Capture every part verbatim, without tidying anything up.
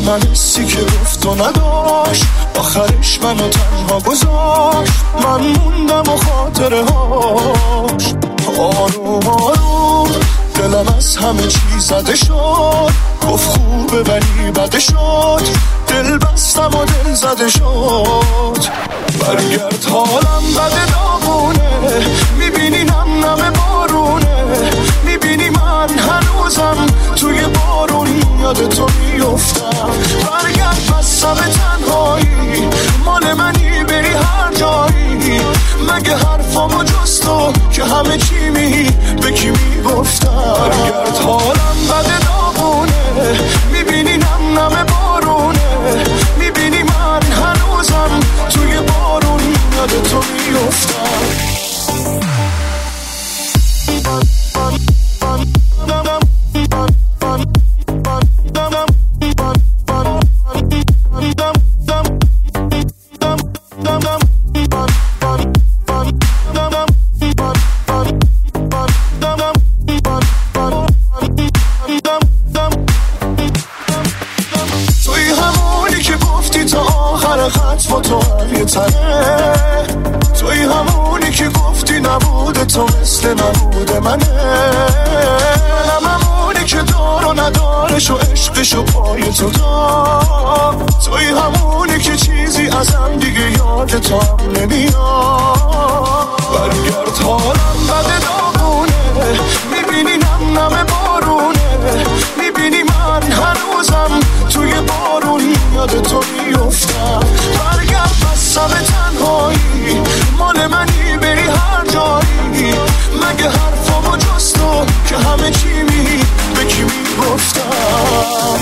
من حسی که گفت و نداشت، آخرش منو تنها گذاشت. من موندم و خاطره هاش. آروم آروم دلم از همه چی زده شد، گفت خوبه ولی بده شد. دل بستم و دل زده شد. برگرد حالم بده داغونه، میبینی نم نم بارونه، میبینی من هنوزم توی بارون یاد تو میفتم. برگرد بستم تنهایی، مال منی بری هر جایی. مگه حرفامو جز تو که همه چی می به کی میگفتم. برگرد حالم بده داغونه، میبینی نم نم بارونه، میبینی من هنوزم توی بارون یاد تو میفتم. توی همونی که گفتی نبوده تو مثل نبوده منه. منم همونی که دار و ندارش و عشقش و پای تو دار. توی همونی که چیزی ازم دیگه یاد تو هم نمیاد. برگرد حالم بده داغونه، میبینی نم نم بارونه، میبینی من هنوزم توی بارون یاد تو میفتم. برگرد بستم تنهایی، مال منی بری هر جایی. مگه حرفامو جز تو که همه چی می به کی میگفتم.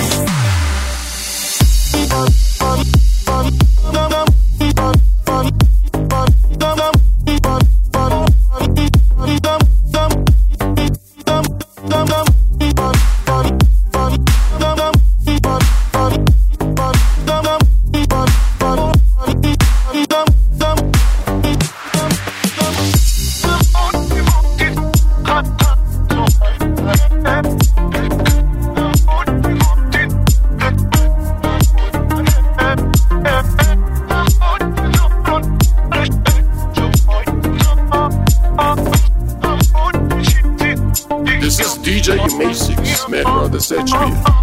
This is D J Macy's, Man Brothers H P.